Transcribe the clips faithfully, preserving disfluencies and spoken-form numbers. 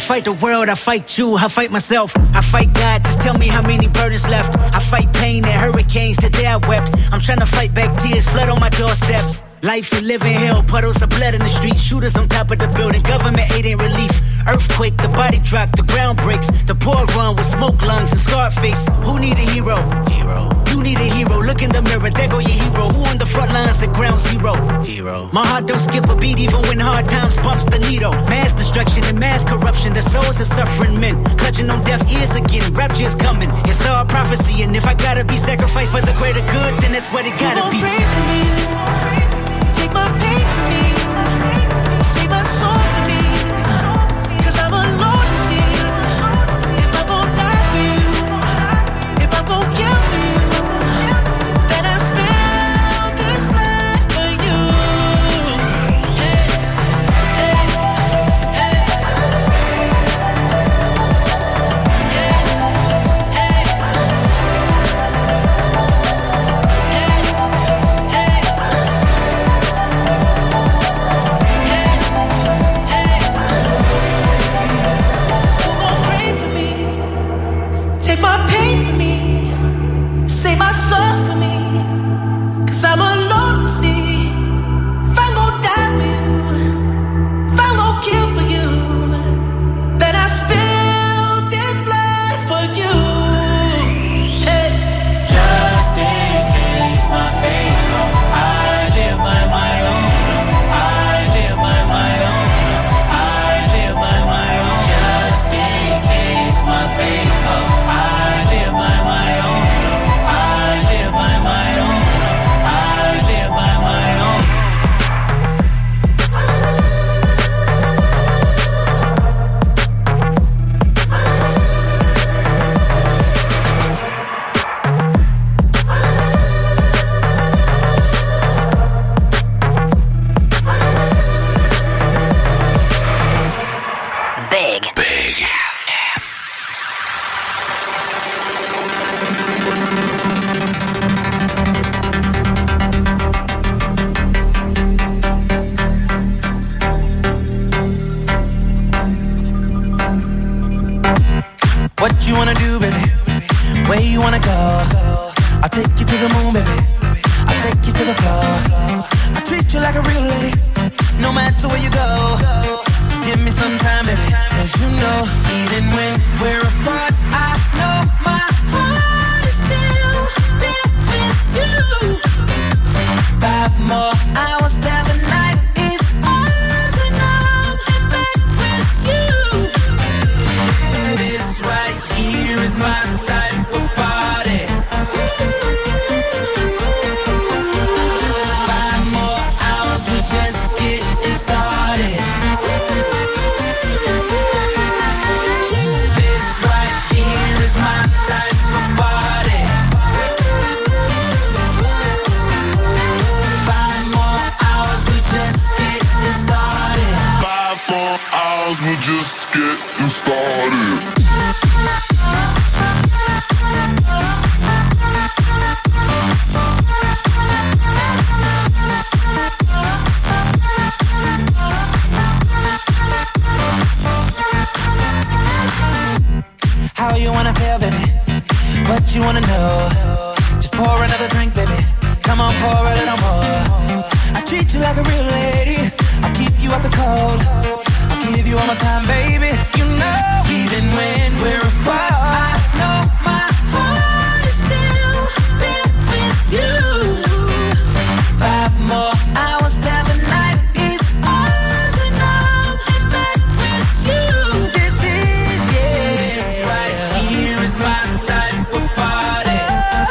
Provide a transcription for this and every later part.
fight the world, I fight you, I fight myself, I fight God, just tell me how many burdens left. I fight pain and hurricanes, today I wept. I'm trying to fight back tears, flood on my doorsteps. Life and living hell, puddles of blood in the street, shooters on top of the building, government aid ain't relief. Earthquake, the body drop, the ground breaks, the poor run with smoke lungs and scarred face. Who need a hero? Hero. You need a hero, look in the mirror, there go your hero. Who on the front lines at ground zero? Hero. My heart don't skip a beat even when hard times bumps the needle. Mass destruction and mass corruption, the souls of suffering men, clutching on deaf ears again, rapture is coming. It's all prophecy, and if I gotta be sacrificed for the greater good, then that's what it gotta be. Pray for me. Take my pain for me, save my soul for me, cause I'm alone to see. If I'm gon' die for you, if I'm gon' kill for you, then I spill this blood for you. Hey, hey, hey, take my pain for me, save my soul for me, cause I'm alone to see. If I'm gon' die for you, if I'm gon' kill for you, then I spill this blood for you. Hey. Just in case my fate come, I live by my own law. I live by my own law. I live by my own. Just in case my fate come, I live by my own law. I live by my own law. I live by my own. Big. Big. What you wanna do, baby? Where you wanna go? I'll take you to the moon, baby. I'll take you to the floor. I treat you like a real lady, no matter where you go. Just give me some time, baby. Cause you know, even when we're apart, I know my heart is still there with you. Five more hours till the night is ours, and I'm back with you. This right here is my type of party. Five more hours, we just getting started. This right here is my type of party. Five more hours, we just getting started. Five more hours, we're just getting started. How you wanna feel, baby? What you wanna know? Just pour another drink, baby. Come on, pour a little more. I treat you like a real lady. I'll keep you out the cold. I'll give you all my time, baby. You know, even when we're apart, I know my heart is still there with you. Five more hours till the night is ours, and I'm back with you. This is, yeah, this right here is my type of party.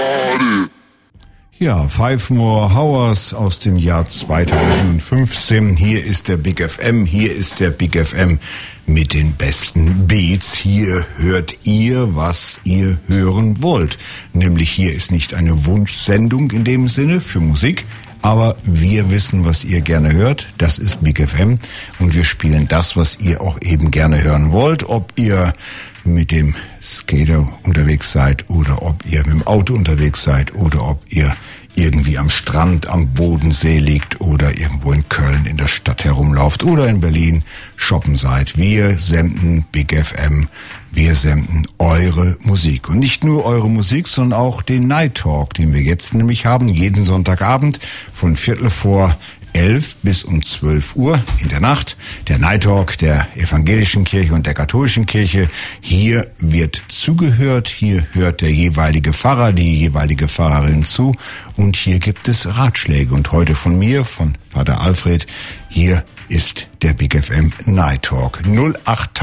started. Ja, Five More Hours aus dem Jahr zweitausendfünfzehn. Hier ist der Big F M, hier ist der Big F M mit den besten Beats. Hier hört ihr, was ihr hören wollt. Nämlich hier ist nicht eine Wunschsendung in dem Sinne für Musik, aber wir wissen, was ihr gerne hört. Das ist Big F M und wir spielen das, was ihr auch eben gerne hören wollt. Ob ihr mit dem Skater unterwegs seid oder ob ihr mit dem Auto unterwegs seid oder ob ihr irgendwie am Strand, am Bodensee liegt oder irgendwo in Köln in der Stadt herumlauft oder in Berlin shoppen seid. Wir senden Big F M, wir senden eure Musik. Und nicht nur eure Musik, sondern auch den Night Talk, den wir jetzt nämlich haben, jeden Sonntagabend von Viertel vor elf bis um zwölf Uhr in der Nacht. Der Night Talk der evangelischen Kirche und der katholischen Kirche. Hier wird zugehört, hier hört der jeweilige Pfarrer, die jeweilige Pfarrerin zu und hier gibt es Ratschläge. Und heute von mir, von Pater Alfred, hier ist der Big F M Night Talk. null acht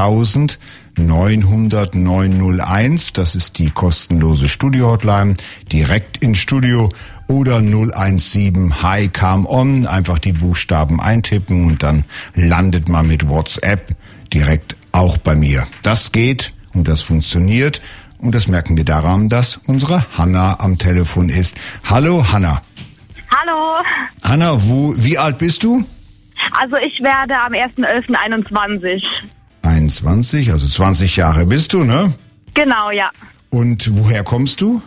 neunhundert neunhunderteins, das ist die kostenlose Studio-Hotline, direkt ins Studio. Oder null eins sieben Hi, come on, einfach die Buchstaben eintippen und dann landet man mit WhatsApp direkt auch bei mir. Das geht und das funktioniert und das merken wir daran, dass unsere Hanna am Telefon ist. Hallo Hanna. Hallo. Hanna, wo, wie alt bist du? Also ich werde am erster elfter einundzwanzig. einundzwanzig, also zwanzig Jahre bist du, ne? Genau, ja. Und woher kommst du?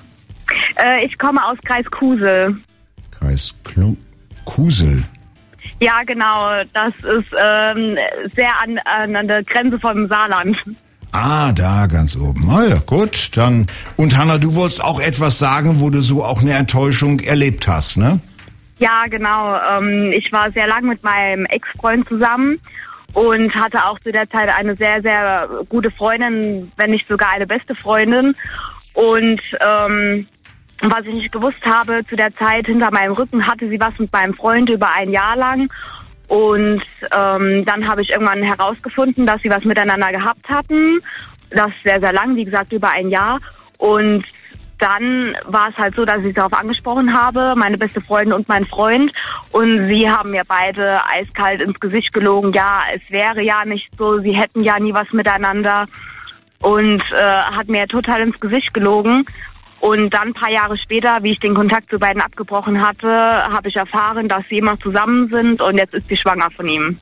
Äh, ich komme aus Kreis Kusel. Kreis Klu- Kusel? Ja, genau. Das ist ähm, sehr an, an der Grenze vom Saarland. Ah, da ganz oben. Ah ja, gut, dann. Und Hanna, du wolltest auch etwas sagen, wo du so auch eine Enttäuschung erlebt hast, ne? Ja, genau. Ähm, ich war sehr lang mit meinem Ex-Freund zusammen und hatte auch zu der Zeit eine sehr, sehr gute Freundin, wenn nicht sogar eine beste Freundin. Und ähm, was ich nicht gewusst habe, zu der Zeit hinter meinem Rücken hatte sie was mit meinem Freund über ein Jahr lang. Und ähm, dann habe ich irgendwann herausgefunden, dass sie was miteinander gehabt hatten. Das sehr, sehr lang, wie gesagt, über ein Jahr. Und dann war es halt so, dass ich darauf angesprochen habe, meine beste Freundin und mein Freund. Und sie haben mir beide eiskalt ins Gesicht gelogen. Ja, es wäre ja nicht so, sie hätten ja nie was miteinander. Und äh, hat mir total ins Gesicht gelogen. Und dann ein paar Jahre später, wie ich den Kontakt zu beiden abgebrochen hatte, habe ich erfahren, dass sie immer zusammen sind und jetzt ist sie schwanger von ihm.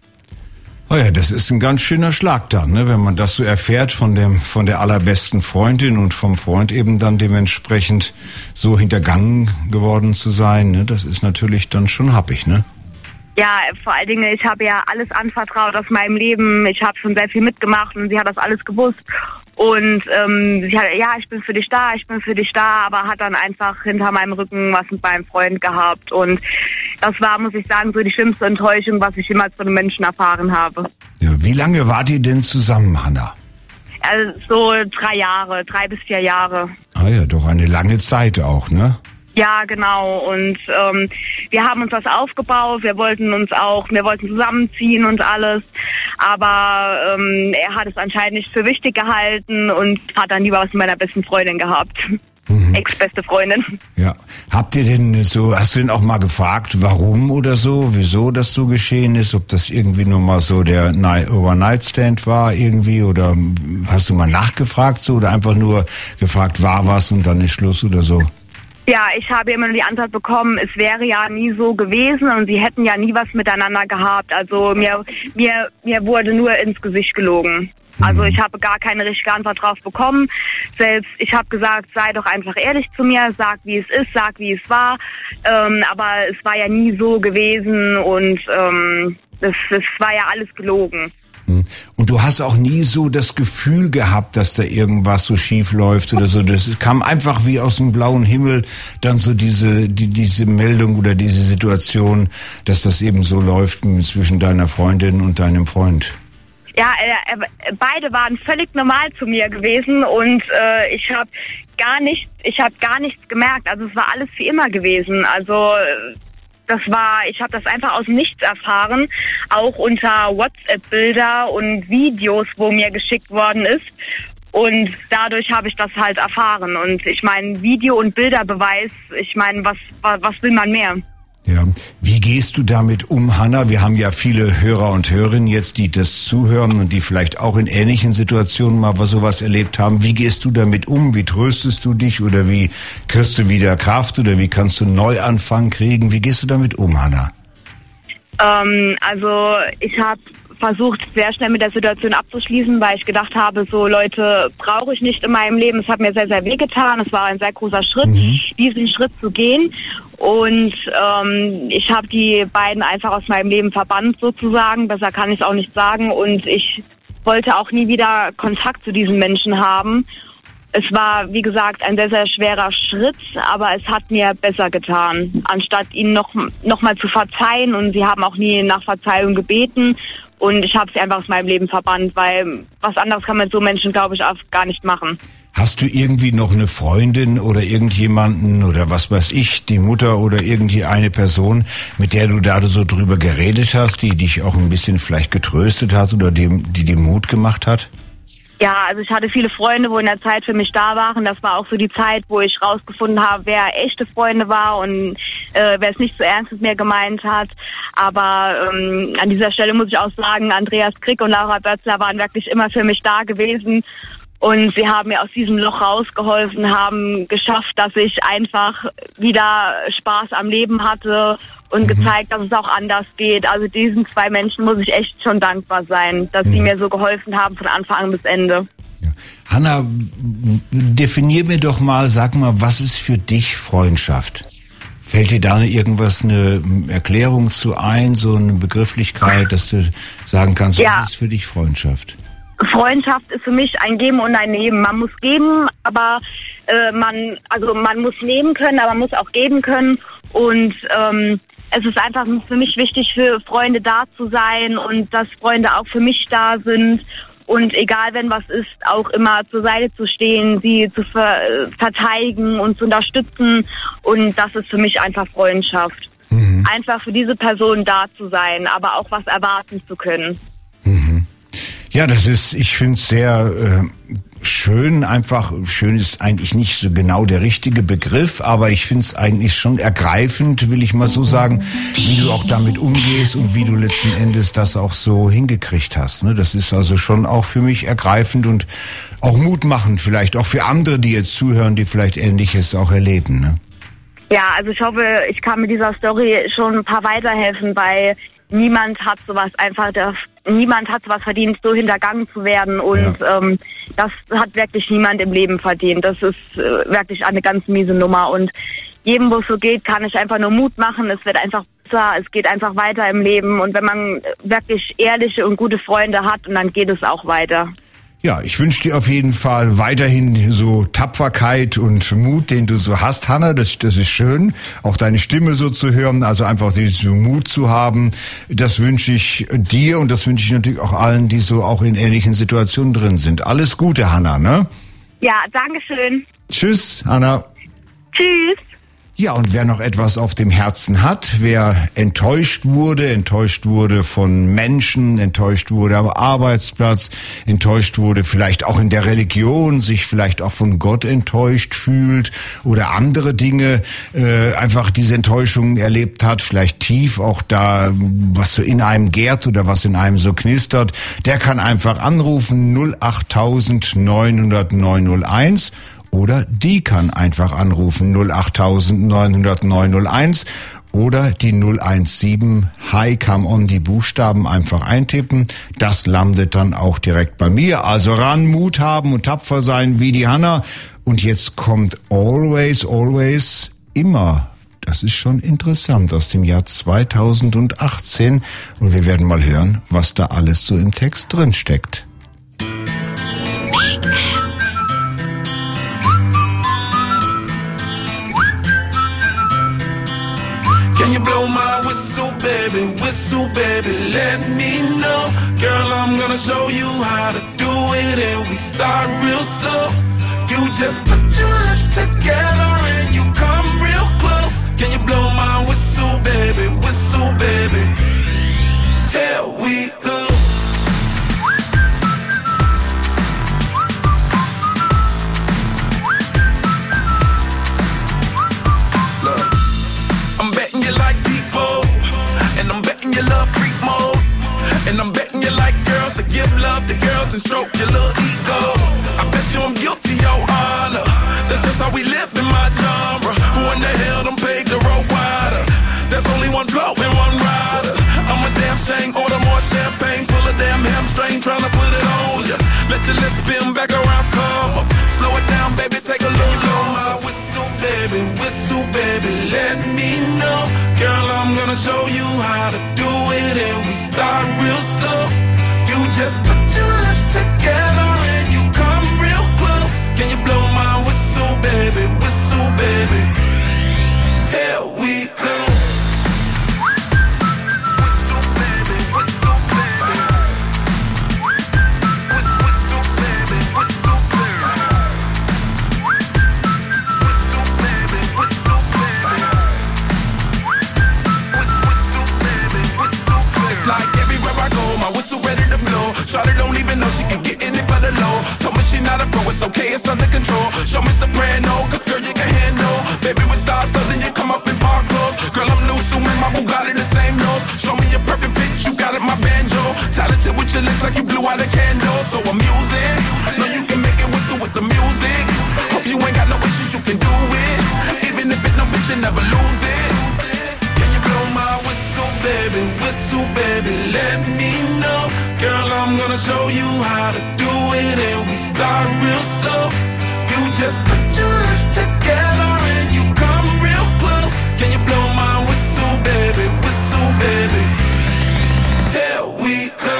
Oh ja, das ist ein ganz schöner Schlag dann, ne? Wenn man das so erfährt von dem, von der allerbesten Freundin und vom Freund eben dann dementsprechend so hintergangen geworden zu sein, ne? Das ist natürlich dann schon happig, ne? Ja, vor allen Dingen, ich habe ja alles anvertraut aus meinem Leben. Ich habe schon sehr viel mitgemacht und sie hat das alles gewusst. Und ähm, sie hat, ja, ich bin für dich da, ich bin für dich da, aber hat dann einfach hinter meinem Rücken was mit meinem Freund gehabt. Und das war, muss ich sagen, so die schlimmste Enttäuschung, was ich jemals von einem Menschen erfahren habe. Ja, wie lange wart ihr denn zusammen, Hanna? Also so drei Jahre, drei bis vier Jahre. Ah ja, doch eine lange Zeit auch, ne? Ja, genau. Und ähm, wir haben uns das aufgebaut. Wir wollten uns auch, wir wollten zusammenziehen und alles. Aber ähm, er hat es anscheinend nicht für wichtig gehalten und hat dann lieber was mit meiner besten Freundin gehabt. Mhm. Ex-beste Freundin. Ja. Habt ihr denn so, hast du denn auch mal gefragt, warum oder so, wieso das so geschehen ist? Ob das irgendwie nur mal so der Overnight-Stand war irgendwie oder hast du mal nachgefragt so oder einfach nur gefragt, war was und dann ist Schluss oder so? Ja, ich habe immer nur die Antwort bekommen, es wäre ja nie so gewesen und sie hätten ja nie was miteinander gehabt. Also mir mir mir wurde nur ins Gesicht gelogen. Also ich habe gar keine richtige Antwort drauf bekommen. Selbst ich habe gesagt, sei doch einfach ehrlich zu mir, sag wie es ist, sag wie es war. Ähm, aber es war ja nie so gewesen und ähm, es, es war ja alles gelogen. Und du hast auch nie so das Gefühl gehabt, dass da irgendwas so schief läuft oder so. Das kam einfach wie aus dem blauen Himmel dann so diese die, diese Meldung oder diese Situation, dass das eben so läuft zwischen deiner Freundin und deinem Freund. Ja, äh, äh, beide waren völlig normal zu mir gewesen und äh, ich habe gar nicht, ich habe gar nichts gemerkt. Also es war alles wie immer gewesen. Also das war, ich habe das einfach aus dem Nichts erfahren, auch unter WhatsApp-Bilder und Videos, wo mir geschickt worden ist. Und dadurch habe ich das halt erfahren. Und ich meine, Video- und Bilderbeweis, ich meine, was, was will man mehr? Ja. Wie gehst du damit um, Hanna? Wir haben ja viele Hörer und Hörerinnen jetzt, die das zuhören und die vielleicht auch in ähnlichen Situationen mal sowas erlebt haben. Wie gehst du damit um? Wie tröstest du dich oder wie kriegst du wieder Kraft oder wie kannst du einen Neuanfang kriegen? Wie gehst du damit um, Hanna? Ähm, also ich habe versucht, sehr schnell mit der Situation abzuschließen, weil ich gedacht habe, so Leute brauche ich nicht in meinem Leben. Es hat mir sehr, sehr wehgetan. Es war ein sehr großer Schritt, mhm. diesen Schritt zu gehen. Und ähm, ich habe die beiden einfach aus meinem Leben verbannt sozusagen. Besser kann ich es auch nicht sagen. Und ich wollte auch nie wieder Kontakt zu diesen Menschen haben. Es war, wie gesagt, ein sehr, sehr schwerer Schritt, aber es hat mir besser getan, anstatt ihnen noch, noch mal zu verzeihen. Und sie haben auch nie nach Verzeihung gebeten. Und ich habe sie einfach aus meinem Leben verbannt, weil was anderes kann man so Menschen, glaube ich, auch gar nicht machen. Hast du irgendwie noch eine Freundin oder irgendjemanden oder was weiß ich, die Mutter oder irgendwie eine Person, mit der du da so drüber geredet hast, die dich auch ein bisschen vielleicht getröstet hat oder die, die dir Mut gemacht hat? Ja, also ich hatte viele Freunde, wo in der Zeit für mich da waren. Das war auch so die Zeit, wo ich rausgefunden habe, wer echte Freunde war und äh, wer es nicht so ernst mit mir gemeint hat. Aber ähm, an dieser Stelle muss ich auch sagen, Andreas Krick und Laura Bötzler waren wirklich immer für mich da gewesen. Und sie haben mir aus diesem Loch rausgeholfen, haben geschafft, dass ich einfach wieder Spaß am Leben hatte und mhm. gezeigt, dass es auch anders geht. Also diesen zwei Menschen muss ich echt schon dankbar sein, dass mhm. sie mir so geholfen haben von Anfang bis Ende. Ja. Hanna, definier mir doch mal, sag mal, was ist für dich Freundschaft? Fällt dir da irgendwas, eine Erklärung zu ein, so eine Begrifflichkeit, dass du sagen kannst, ja. was ist für dich Freundschaft? Freundschaft ist für mich ein Geben und ein Nehmen. Man muss geben, aber äh, man, also man muss nehmen können, aber man muss auch geben können. Und ähm, es ist einfach für mich wichtig, für Freunde da zu sein und dass Freunde auch für mich da sind. Und egal, wenn was ist, auch immer zur Seite zu stehen, sie zu ver- verteidigen und zu unterstützen. Und das ist für mich einfach Freundschaft. Mhm. Einfach für diese Person da zu sein, aber auch was erwarten zu können. Mhm. Ja, das ist, ich finde es sehr äh, schön, einfach, schön ist eigentlich nicht so genau der richtige Begriff, aber ich finde es eigentlich schon ergreifend, will ich mal so sagen, wie du auch damit umgehst und wie du letzten Endes das auch so hingekriegt hast. Ne? Das ist also schon auch für mich ergreifend und auch mutmachend, vielleicht auch für andere, die jetzt zuhören, die vielleicht Ähnliches auch erleben. Ne? Ja, also ich hoffe, ich kann mit dieser Story schon ein paar weiterhelfen, weil niemand hat sowas einfach, der, niemand hat sowas verdient, so hintergangen zu werden und ja. ähm, das hat wirklich niemand im Leben verdient. Das ist äh, wirklich eine ganz miese Nummer und jedem, wo es so geht, kann ich einfach nur Mut machen. Es wird einfach besser, es geht einfach weiter im Leben und wenn man wirklich ehrliche und gute Freunde hat, und dann geht es auch weiter. Ja, ich wünsche dir auf jeden Fall weiterhin so Tapferkeit und Mut, den du so hast, Hanna. Das, das ist schön, auch deine Stimme so zu hören, also einfach diesen Mut zu haben. Das wünsche ich dir und das wünsche ich natürlich auch allen, die so auch in ähnlichen Situationen drin sind. Alles Gute, Hanna, ne? Ja, danke schön. Tschüss, Hanna. Tschüss. Ja, und wer noch etwas auf dem Herzen hat, wer enttäuscht wurde, enttäuscht wurde von Menschen, enttäuscht wurde am Arbeitsplatz, enttäuscht wurde vielleicht auch in der Religion, sich vielleicht auch von Gott enttäuscht fühlt oder andere Dinge, äh, einfach diese Enttäuschung erlebt hat, vielleicht tief auch da, was so in einem gärt oder was in einem so knistert, der kann einfach anrufen null acht neunhundert neun null eins. Oder die kann einfach anrufen null acht neunhundert neun null eins oder die null eins sieben Hi, come on, die Buchstaben einfach eintippen. Das landet dann auch direkt bei mir. Also ran, Mut haben und tapfer sein wie die Hanna. Und jetzt kommt Always, Always, immer. Das ist schon interessant aus dem Jahr zweitausendachtzehn. Und wir werden mal hören, was da alles so im Text drin steckt. Can you blow my whistle, baby, whistle, baby, let me know. Girl, I'm gonna show you how to do it and we start real slow. You just put your lips together and you come real close. Can you blow my whistle, baby, whistle, baby? Here we go. you like girls to give love to girls and stroke your little ego. I bet you I'm guilty, your honor. That's just how we live in my genre. Who in the hell done paved the road wider? There's only one flow and one rider. I'm a damn shame, order more champagne, pull a damn hamstring, tryna put it on ya. Let your lips spin back around, come up. Slow it down, baby, take a look. Blow my whistle, baby, whistle, baby, let me know. Girl, I'm gonna show you how to do it, and we start real slow. You just put your lips together and you come real close. Can you blow my whistle, baby, whistle, baby? Here we go. Shawty don't even know she can get in it for the low. Told me she not a pro, it's okay, it's under control. Show me soprano, cause girl you can handle. Baby with stars, so then you come up in park clothes. Girl I'm new, so my Bugatti the same nose. Show me your perfect pitch, you got it, my banjo. Talented with your lips like you blew out a candle. So I'm using, know you can make it whistle with the music. Hope you ain't got no issues, you can do it. Even if it no fit, you never lose it. Can you blow my whistle, baby, whistle, baby, let me know. Girl, I'm gonna show you how to do it, and we start real slow. You just put your lips together and you come real close. Can you blow my whistle, baby, whistle, baby? Here we go.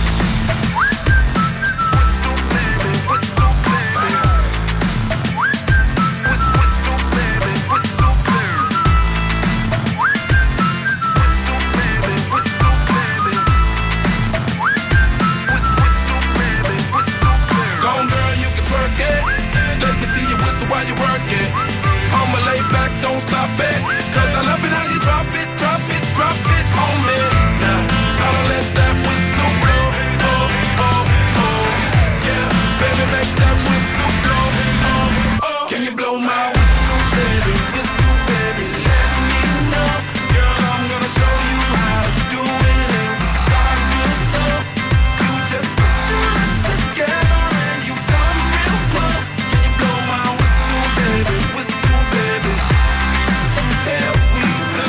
While you work it, I'ma lay back, don't stop it. Cause I love it how you drop it, drop it, drop it on me. Yeah, shout let that whistle blow. Oh, oh, oh. Yeah, baby, make that whistle blow. Oh, oh. Can you blow my whistle, baby? Whistle, baby, let me know. Girl, I'm gonna show you how to do it, and we start real slow. You just put your lips together and you come real close. Can you blow my baby, whistle, baby, here we go.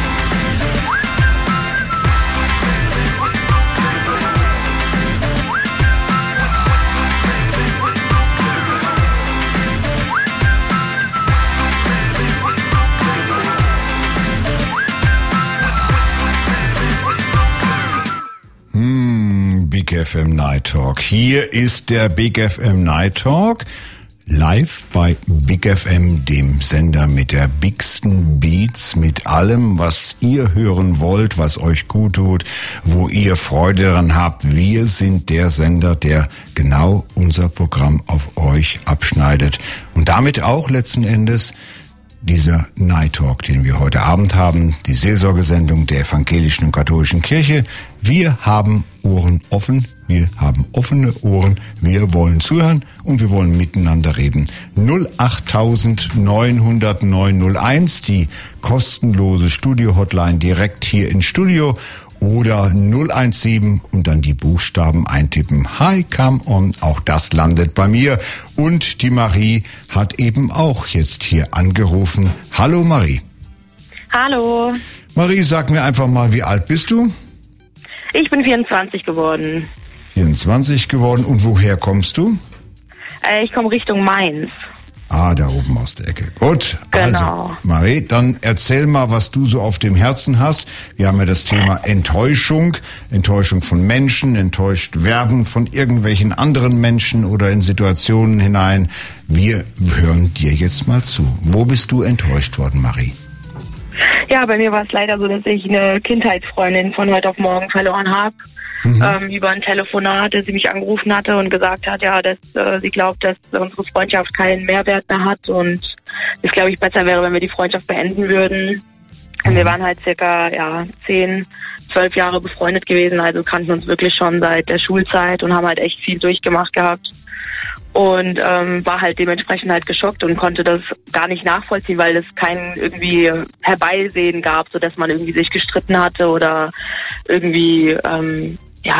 Hm, Big F M Night Talk. Hier ist der Big F M Night Talk. Live bei Big F M, dem Sender mit der bigsten Beats, mit allem, was ihr hören wollt, was euch gut tut, wo ihr Freude daran habt. Wir sind der Sender, der genau unser Programm auf euch abschneidet. Und damit auch letzten Endes dieser Night Talk, den wir heute Abend haben, die Seelsorgesendung der evangelischen und katholischen Kirche. Wir haben Ohren offen, wir haben offene Ohren, wir wollen zuhören und wir wollen miteinander reden. null acht neun null null neun null eins, die kostenlose Studio-Hotline direkt hier ins Studio. Oder null eins sieben und dann die Buchstaben eintippen. Hi, come on, auch das landet bei mir. Und die Marie hat eben auch jetzt hier angerufen. Hallo Marie. Hallo. Marie, sag mir einfach mal, wie alt bist du? Ich bin vierundzwanzig geworden. vierundzwanzig geworden. Und woher kommst du? Äh, ich komme Richtung Mainz. Ah, da oben aus der Ecke. Gut, genau. Also Marie, dann erzähl mal, was du so auf dem Herzen hast. Wir haben ja das Thema Enttäuschung, Enttäuschung von Menschen, enttäuscht werden von irgendwelchen anderen Menschen oder in Situationen hinein. Wir hören dir jetzt mal zu. Wo bist du enttäuscht worden, Marie? Ja, bei mir war es leider so, dass ich eine Kindheitsfreundin von heute auf morgen verloren habe. Mhm. Ähm, über ein Telefonat, dass sie mich angerufen hatte und gesagt hat, ja, dass äh, sie glaubt, dass unsere Freundschaft keinen Mehrwert mehr hat und es, glaube ich, besser wäre, wenn wir die Freundschaft beenden würden. Und wir waren halt circa ja zehn, zwölf Jahre befreundet gewesen, also kannten uns wirklich schon seit der Schulzeit und haben halt echt viel durchgemacht gehabt. Und ähm, war halt dementsprechend halt geschockt und konnte das gar nicht nachvollziehen, weil es kein irgendwie Herbeisehen gab, so dass man irgendwie sich gestritten hatte oder irgendwie ähm, ja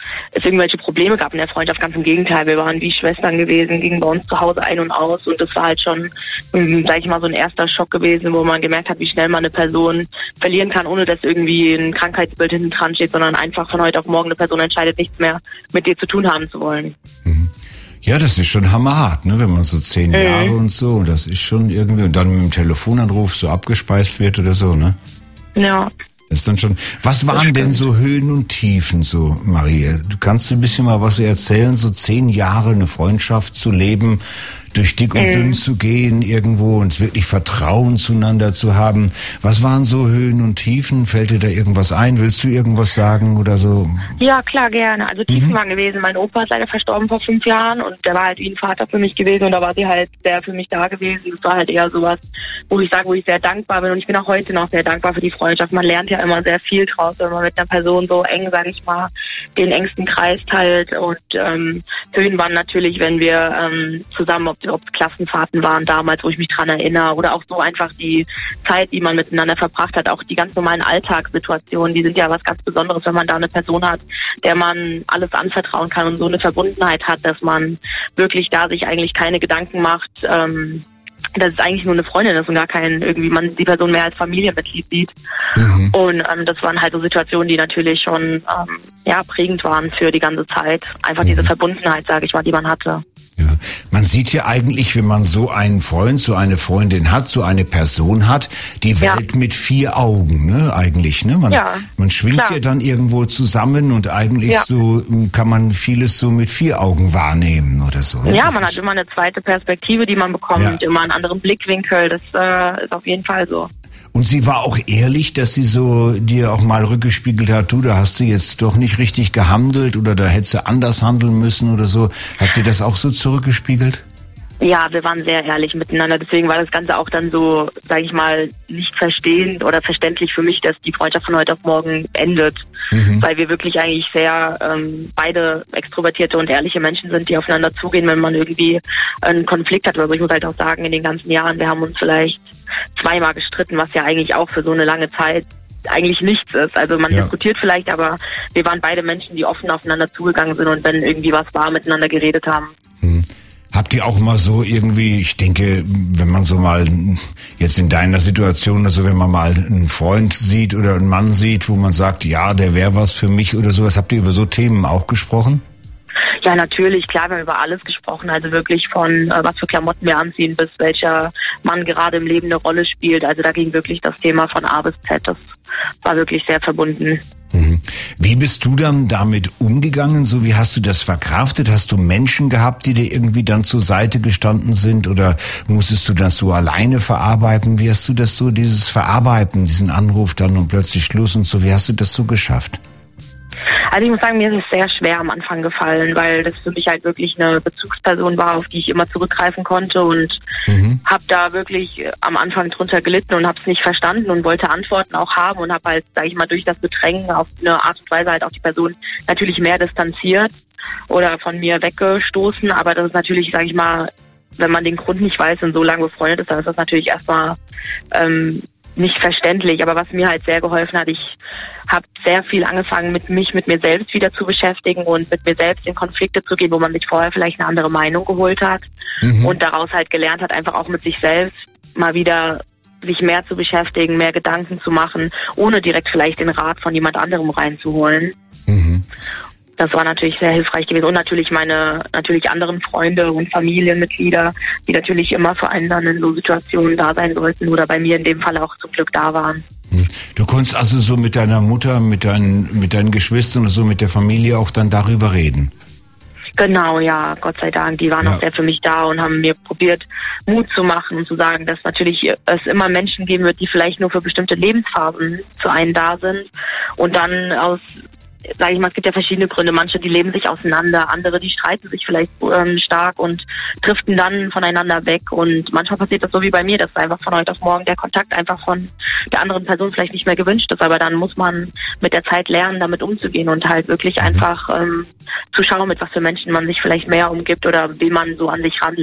es irgendwelche Probleme gab in der Freundschaft. Ganz im Gegenteil, wir waren wie Schwestern gewesen, gingen bei uns zu Hause ein und aus und das war halt schon, ähm, sag ich mal, so ein erster Schock gewesen, wo man gemerkt hat, wie schnell man eine Person verlieren kann, ohne dass irgendwie ein Krankheitsbild hinten dran steht, sondern einfach von heute auf morgen eine Person entscheidet, nichts mehr mit dir zu tun haben zu wollen. Mhm. Ja, das ist schon hammerhart, ne, wenn man so zehn mhm. Jahre und so, das ist schon irgendwie, und dann mit dem Telefonanruf so abgespeist wird oder so, ne? Ja. Das ist dann schon, was waren denn so Höhen und Tiefen so, Maria? Du kannst ein bisschen mal was erzählen, so zehn Jahre eine Freundschaft zu leben, durch dick und mhm. dünn zu gehen irgendwo und wirklich Vertrauen zueinander zu haben. Was waren so Höhen und Tiefen? Fällt dir da irgendwas ein? Willst du irgendwas sagen oder so? Ja, klar, gerne. Also Tiefen Mhm. waren gewesen. Mein Opa ist leider verstorben vor fünf Jahren und der war halt wie ein Vater für mich gewesen und da war sie halt sehr für mich da gewesen. Das war halt eher sowas, wo ich sage, wo ich sehr dankbar bin und ich bin auch heute noch sehr dankbar für die Freundschaft. Man lernt ja immer sehr viel draus, wenn man mit einer Person so eng, sage ich mal, den engsten Kreis teilt und ähm, Höhen waren natürlich, wenn wir ähm, zusammen, ob ob es Klassenfahrten waren damals, wo ich mich dran erinnere, oder auch so einfach die Zeit, die man miteinander verbracht hat, auch die ganz normalen Alltagssituationen, die sind ja was ganz Besonderes, wenn man da eine Person hat, der man alles anvertrauen kann und so eine Verbundenheit hat, dass man wirklich da sich eigentlich keine Gedanken macht, ähm, dass es eigentlich nur eine Freundin ist und gar kein, irgendwie man die Person mehr als Familienmitglied sieht. Mhm. Und ähm, das waren halt so Situationen, die natürlich schon ähm, ja prägend waren für die ganze Zeit. Einfach mhm. diese Verbundenheit, sage ich mal, die man hatte. Ja, man sieht ja eigentlich, wenn man so einen Freund, so eine Freundin hat, so eine Person hat, die Welt ja. mit vier Augen, ne, eigentlich, ne? Man, ja, man schwingt klar. ja dann irgendwo zusammen und eigentlich ja. so kann man vieles so mit vier Augen wahrnehmen oder so. Ne? Ja, das man hat immer eine zweite Perspektive, die man bekommt, ja. immer einen anderen Blickwinkel, das äh, ist auf jeden Fall so. Und sie war auch ehrlich, dass sie so dir auch mal rückgespiegelt hat, du, da hast du jetzt doch nicht richtig gehandelt oder da hättest du anders handeln müssen oder so. Hat sie das auch so zurückgespiegelt? Ja, wir waren sehr ehrlich miteinander. Deswegen war das Ganze auch dann so, sage ich mal, nicht verstehend oder verständlich für mich, dass die Freundschaft von heute auf morgen endet. Mhm. Weil wir wirklich eigentlich sehr ähm, beide extrovertierte und ehrliche Menschen sind, die aufeinander zugehen, wenn man irgendwie einen Konflikt hat. Also ich muss halt auch sagen, in den ganzen Jahren, wir haben uns vielleicht zweimal gestritten, was ja eigentlich auch für so eine lange Zeit eigentlich nichts ist. Also man ja. diskutiert vielleicht, aber wir waren beide Menschen, die offen aufeinander zugegangen sind und wenn irgendwie was war, miteinander geredet haben. Mhm. Habt ihr auch mal so irgendwie, ich denke, wenn man so mal jetzt in deiner Situation, also wenn man mal einen Freund sieht oder einen Mann sieht, wo man sagt, ja, der wäre was für mich oder sowas, habt ihr über so Themen auch gesprochen? Ja, natürlich, klar, wir haben über alles gesprochen, also wirklich von äh, was für Klamotten wir anziehen, bis welcher Mann gerade im Leben eine Rolle spielt. Also da ging wirklich das Thema von A bis Z, das war wirklich sehr verbunden. Mhm. Wie bist du dann damit umgegangen? So, wie hast du das verkraftet? Hast du Menschen gehabt, die dir irgendwie dann zur Seite gestanden sind oder musstest du das so alleine verarbeiten? Wie hast du das so, dieses Verarbeiten, diesen Anruf dann und plötzlich Schluss und so, wie hast du das so geschafft? Also ich muss sagen, mir ist es sehr schwer am Anfang gefallen, weil das für mich halt wirklich eine Bezugsperson war, auf die ich immer zurückgreifen konnte und mhm. habe da wirklich am Anfang drunter gelitten und habe es nicht verstanden und wollte Antworten auch haben und habe halt, sage ich mal, durch das Bedrängen auf eine Art und Weise halt auch die Person natürlich mehr distanziert oder von mir weggestoßen, aber das ist natürlich, sage ich mal, wenn man den Grund nicht weiß und so lange befreundet ist, dann ist das natürlich erstmal ähm, nicht verständlich, aber was mir halt sehr geholfen hat, ich habe sehr viel angefangen, mit mich, mit mir selbst wieder zu beschäftigen und mit mir selbst in Konflikte zu gehen, wo man sich vorher vielleicht eine andere Meinung geholt hat mhm. und daraus halt gelernt hat, einfach auch mit sich selbst mal wieder sich mehr zu beschäftigen, mehr Gedanken zu machen, ohne direkt vielleicht den Rat von jemand anderem reinzuholen. Mhm. Das war natürlich sehr hilfreich gewesen und natürlich meine natürlich anderen Freunde und Familienmitglieder, die natürlich immer für einen dann in so Situationen da sein sollten oder bei mir in dem Fall auch zum Glück da waren. Du konntest also so mit deiner Mutter, mit deinen mit deinen Geschwistern und so mit der Familie auch dann darüber reden? Genau, ja, Gott sei Dank. Die waren ja. auch sehr für mich da und haben mir probiert, Mut zu machen und zu sagen, dass natürlich es immer Menschen geben wird, die vielleicht nur für bestimmte Lebensphasen zu einem da sind und dann aus sage ich mal, es gibt ja verschiedene Gründe. Manche, die leben sich auseinander, andere, die streiten sich vielleicht ähm, stark und driften dann voneinander weg. Und manchmal passiert das so wie bei mir, dass einfach von heute auf morgen der Kontakt einfach von der anderen Person vielleicht nicht mehr gewünscht ist. Aber dann muss man mit der Zeit lernen, damit umzugehen und halt wirklich einfach ähm, zu schauen, mit was für Menschen man sich vielleicht mehr umgibt oder wie man so an sich ranlässt.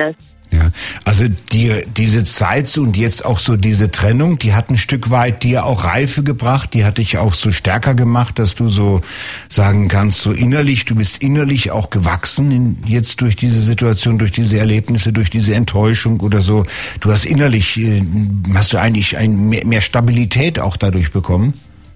Ja, also dir diese Zeit und jetzt auch so diese Trennung, die hat ein Stück weit dir auch Reife gebracht, die hat dich auch so stärker gemacht, dass du so sagen kannst, so innerlich, du bist innerlich auch gewachsen in, jetzt durch diese Situation, durch diese Erlebnisse, durch diese Enttäuschung oder so. Du hast innerlich, äh, hast du eigentlich ein, mehr, mehr Stabilität auch dadurch bekommen?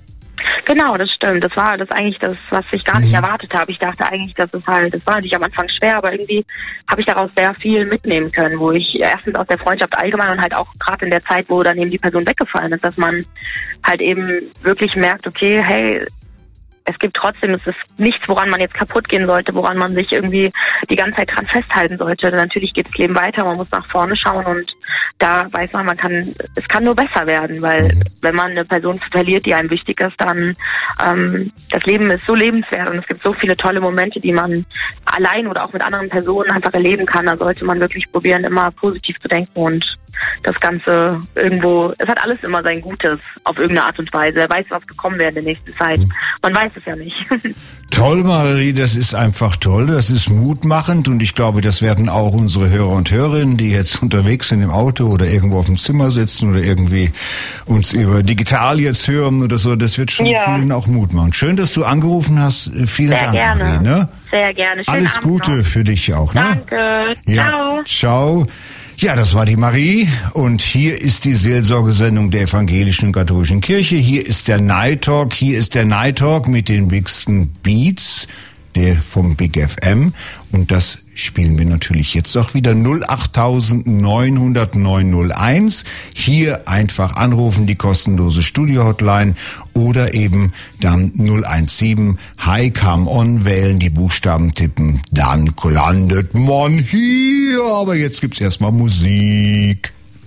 Genau, das stimmt. Das war das eigentlich das, was ich gar nicht mhm. erwartet habe. Ich dachte eigentlich, dass es halt, das war natürlich am Anfang schwer, aber irgendwie habe ich daraus sehr viel mitnehmen können, wo ich erstens aus der Freundschaft allgemein und halt auch gerade in der Zeit, wo dann eben die Person weggefallen ist, dass man halt eben wirklich merkt, okay, hey, es gibt trotzdem, es ist nichts, woran man jetzt kaputt gehen sollte, woran man sich irgendwie die ganze Zeit dran festhalten sollte. Natürlich geht das Leben weiter, man muss nach vorne schauen und da weiß man, man kann, es kann nur besser werden, weil wenn man eine Person verliert, die einem wichtig ist, dann ähm, das Leben ist so lebenswert und es gibt so viele tolle Momente, die man allein oder auch mit anderen Personen einfach erleben kann. Da sollte man wirklich probieren, immer positiv zu denken und das Ganze irgendwo, es hat alles immer sein Gutes auf irgendeine Art und Weise. Wer weiß, was gekommen wäre in der nächsten Zeit. Man weiß es ja nicht. Toll, Marie, das ist einfach toll, das ist mutmachend und ich glaube, das werden auch unsere Hörer und Hörerinnen, die jetzt unterwegs sind im Auto oder irgendwo auf dem Zimmer sitzen oder irgendwie uns über digital jetzt hören oder so, das wird schon ja. vielen auch Mut machen. Schön, dass du angerufen hast. Vielen Sehr Dank, gerne. Marie. Ne? Sehr gerne. Schönen Alles Abend Gute noch. für dich auch. Ne? Danke. Ja. Ciao. Ciao. Ja, das war die Marie und hier ist die Seelsorgesendung der Evangelischen und Katholischen Kirche. Hier ist der Night Talk, hier ist der Night Talk mit den bigsten Beats der vom Big F M und das spielen wir natürlich jetzt auch wieder null acht neun null null neun null eins. Hier einfach anrufen, die kostenlose Studio-Hotline oder eben dann null eins sieben Hi, come on, wählen, die Buchstaben tippen, dann landet man hier. Aber jetzt gibt's erstmal Musik.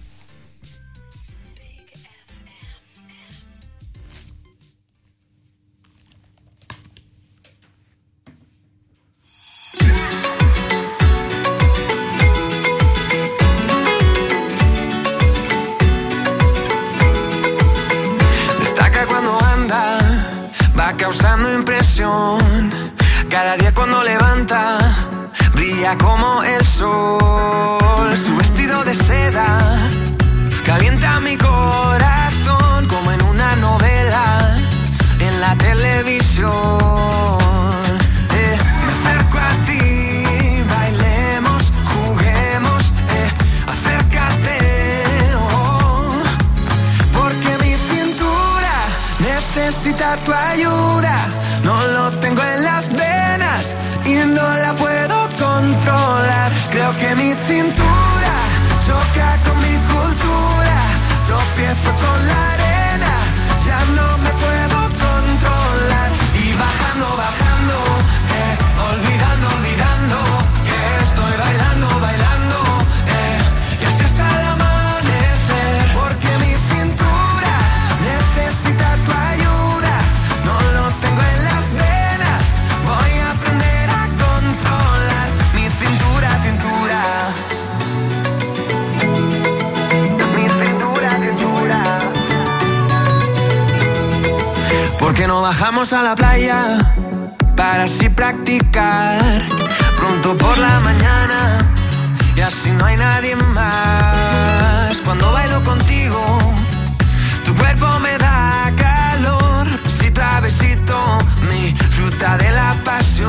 Causando impresión, cada día cuando levanta, brilla como el sol. Su vestido de seda calienta mi corazón como en una novela en la televisión. Eh, me acerco a ti, bailemos, juguemos, eh, acércate, oh, porque mi cintura necesita tu ayuda, no lo tengo en las venas y no la puedo controlar. Creo que mi cintura choca con mi cultura, tropiezo con la arena, ya no me puedo controlar. Y bajando, bajando, eh, olvidando, olvidando, que estoy bailando, bailando, eh, y así hasta el amanecer, porque mi cintura necesita tu ayuda. No lo tengo en las venas, voy a aprender a controlar mi cintura, cintura. Mi cintura, cintura. ¿Por qué no bajamos a la playa para así practicar pronto por la mañana y así no hay nadie más? Cuando bailo contigo, tu cuerpo me da calor, besito a besito, mi fruta de la pasión.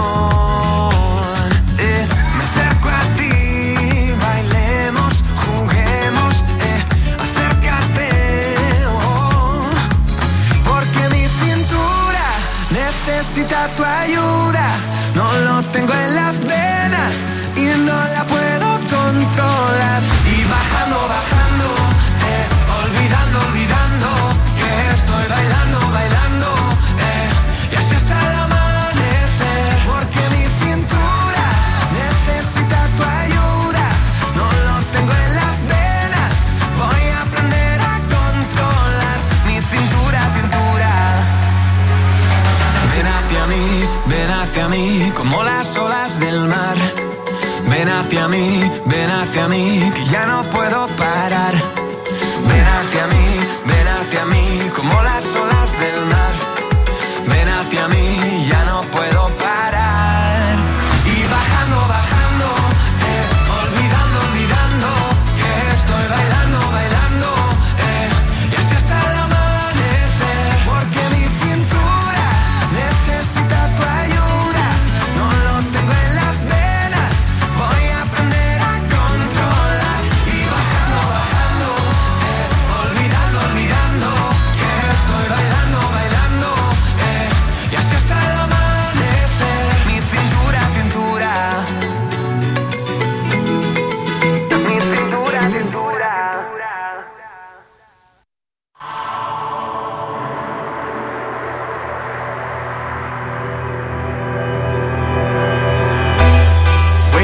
Eh, me acerco a ti, bailemos, juguemos, eh, acércate, oh, porque mi cintura necesita tu ayuda, no lo tengo en las venas y no la puedo controlar. Y bajando, bajando, eh, olvidando, olvidando, que estoy bailando, bailando, eh, y así hasta el amanecer, porque mi cintura necesita tu ayuda, no lo tengo en las venas, voy a aprender a controlar mi cintura, cintura. Ven hacia mí, ven hacia mí, como las olas del mar. Ven hacia mí, ven hacia mí, que ya no puedo parar. Ven hacia mí, ven hacia mí, como las olas del mar. Ven hacia mí, ya no puedo parar. Y bajando, bajando, eh, olvidando, olvidando,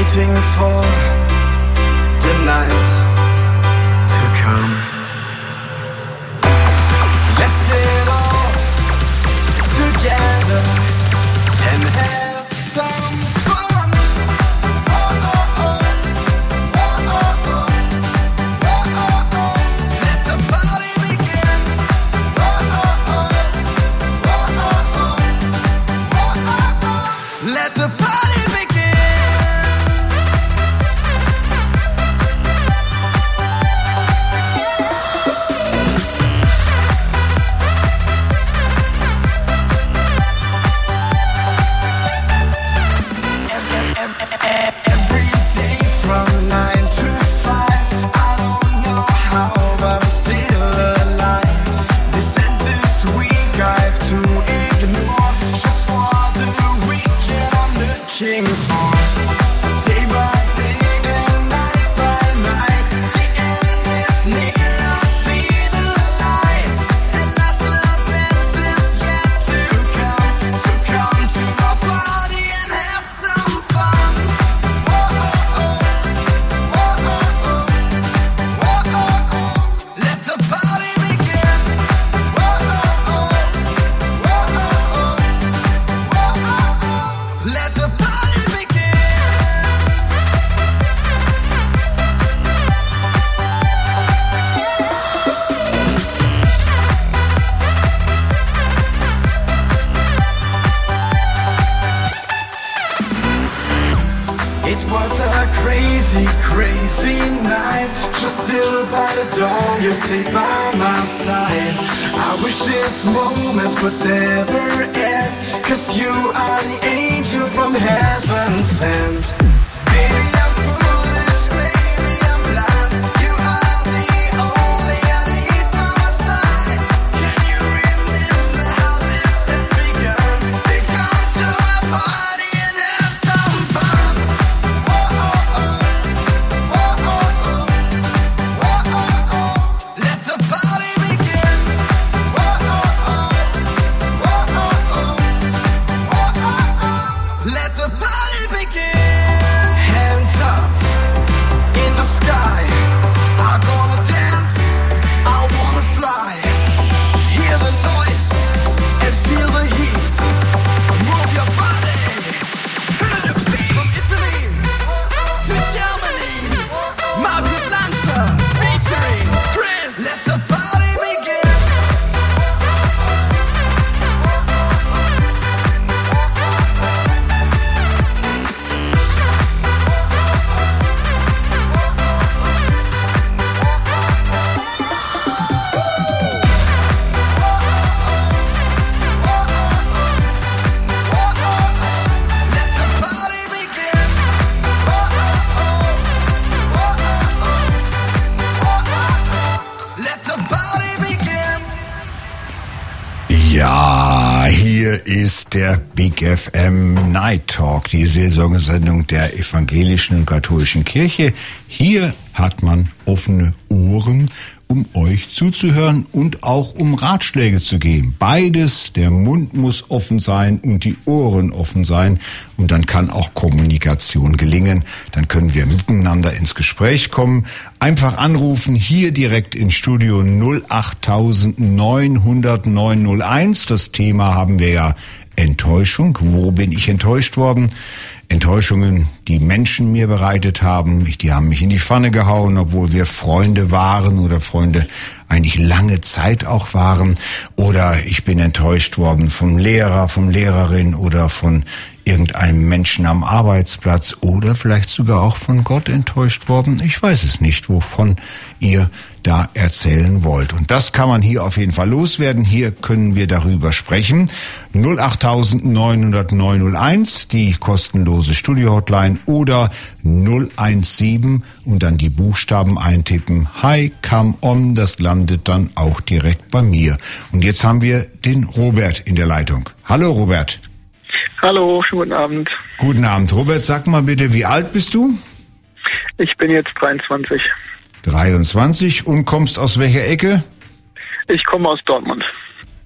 waiting for the night to come. Let's get all together and have some fun. Oh, oh, oh. Oh, oh, oh. Oh, oh, oh. Let the party begin. Oh, oh, oh. Oh, oh, oh. Oh, oh, oh. Let the party begin. Every day from nine to five, I don't know how, but I'm still alive. This and this week I have to ignore just for the weekend I'm looking for. Day by day and night by night, the end is near, I see the light. And that's the best is yet to come. So come to my party and have some fun. Oh, oh, oh. Oh, oh, oh. Oh, oh, oh. Let the party begin. Oh, oh, oh. Oh, oh, oh. Oh, oh, oh. Let the party begin. It was a crazy, crazy night. Just still by the dawn, you stayed by my side. I wish this moment would never end, 'cause you are the angel from heaven sent. Baby, I'm foolish, baby, I'm blind. You are the only I need by my side. Can you remember how this has begun? Then come to my party and have some fun. Oh, oh, oh. Oh, oh, oh. Oh, oh, oh. Let the party begin. Oh, oh, oh. Oh, oh, oh. Oh, oh, oh. Let the party begin. Hands up in the sky. I'm gonna dance. I wanna fly. Hear the noise and feel the heat. Move your body. From Italy to Germany, Marcus Lanzer featuring Chris. Let the party begin. Let the party begin. Oh, oh, oh. Oh, oh, oh. Oh, oh, oh. Let the party begin. Ja, hier ist der Big F M Night Talk, die Seelsorgesendung der evangelischen und katholischen Kirche. Hier hat man offene Ohren, um euch zuzuhören und auch um Ratschläge zu geben. Beides, der Mund muss offen sein und die Ohren offen sein, und dann kann auch Kommunikation gelingen. Dann können wir miteinander ins Gespräch kommen. Einfach anrufen, hier direkt ins Studio null acht neun hundert neun null eins. Das Thema haben wir ja Enttäuschung. Wo bin ich enttäuscht worden? Enttäuschungen, die Menschen mir bereitet haben. Die haben mich in die Pfanne gehauen, obwohl wir Freunde waren oder Freunde eigentlich lange Zeit auch waren. Oder ich bin enttäuscht worden vom Lehrer, vom Lehrerin oder von irgendeinem Menschen am Arbeitsplatz oder vielleicht sogar auch von Gott enttäuscht worden. Ich weiß es nicht, wovon ihr da erzählen wollt. Und das kann man hier auf jeden Fall loswerden. Hier können wir darüber sprechen. null acht neun hundert neun null eins, die kostenlose Studio-Hotline, oder null eins sieben und dann die Buchstaben eintippen. Hi, come on, das landet dann auch direkt bei mir. Und jetzt haben wir den Robert in der Leitung. Hallo Robert. Hallo, schönen guten Abend. Guten Abend. Robert, sag mal bitte, wie alt bist du? Ich bin jetzt dreiundzwanzig. dreiundzwanzig und kommst aus welcher Ecke? Ich komme aus Dortmund.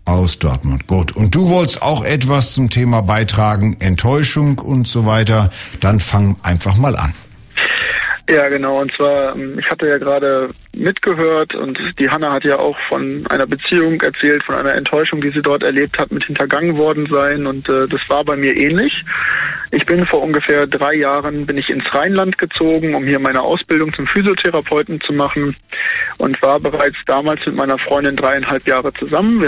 aus Dortmund. Gut. Und du wolltest auch etwas zum Thema beitragen, Enttäuschung und so weiter. Dann fang einfach mal an. Ja, genau. Und zwar, ich hatte ja gerade mitgehört und die Hanna hat ja auch von einer Beziehung erzählt, von einer Enttäuschung, die sie dort erlebt hat, mit hintergangen worden sein. Und äh, das war bei mir ähnlich. Ich bin vor ungefähr drei Jahren bin ich ins Rheinland gezogen, um hier meine Ausbildung zum Physiotherapeuten zu machen und war bereits damals mit meiner Freundin dreieinhalb Jahre zusammen. Wir